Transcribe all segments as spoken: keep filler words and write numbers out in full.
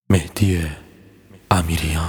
مهدی امیریان.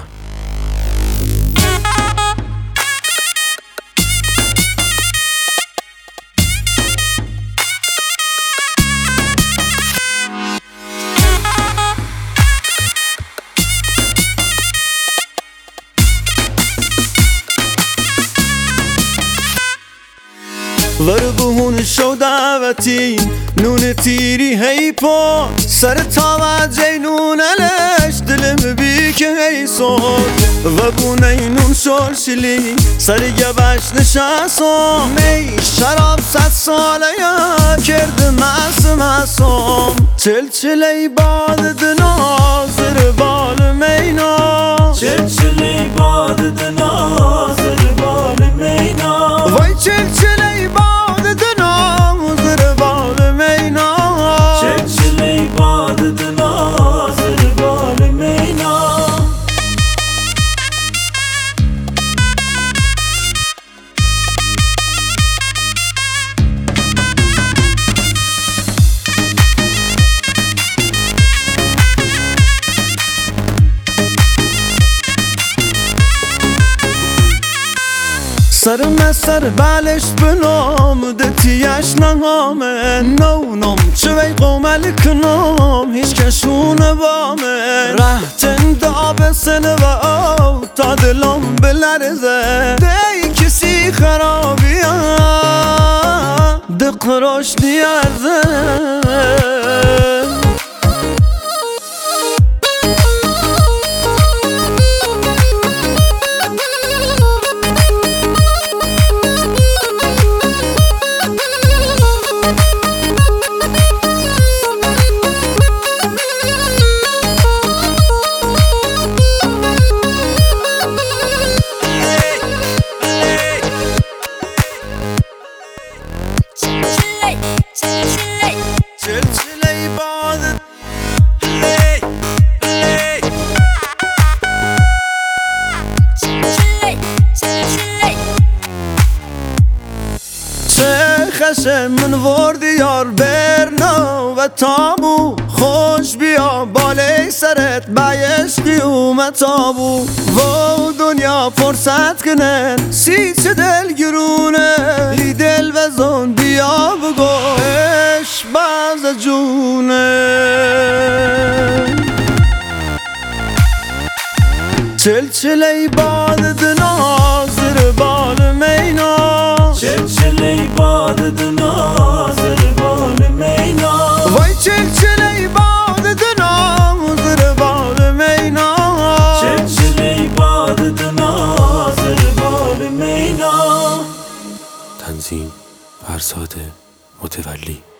وربهون شو دعوتي نون تيري هيبو سر توجه نون لش دلم بيك هي صوت وبوني نون شورشلي سر يبش نشاسو مي شراب ست ساله يا کرد مس مسوم چلچلی باد دنازر بال مینا چلچلی باد دنازر بال مینا وای چلچلی باد دنازر بال مینا چلچلی باد دنازر بال مینا سر مسر بالش بنام دتیش نهامه نو نم چوی قومل کنام هیچ کشون بامه رهتن داب سنه و او تا دلم بلرزه دی کسی خرابی ها ده قراش نیارزه چلچلی باد لی لی چلچلی چلچلی چه خشم من وردی یار برنا و تابو خوش بیا بالای سرت بایشتی اومد تابو و دنیا فرصت کنن سی چه دل گرونه لی دل وزن بیا بگو اش باز جونه چلچلی باد دنازر بال مینا چلچلی باد دنازر بال مینا وای چلچلی باد دنازر بال مینا چلچلی باد دنازر بال مینا. تنظیم فرزاد متولی.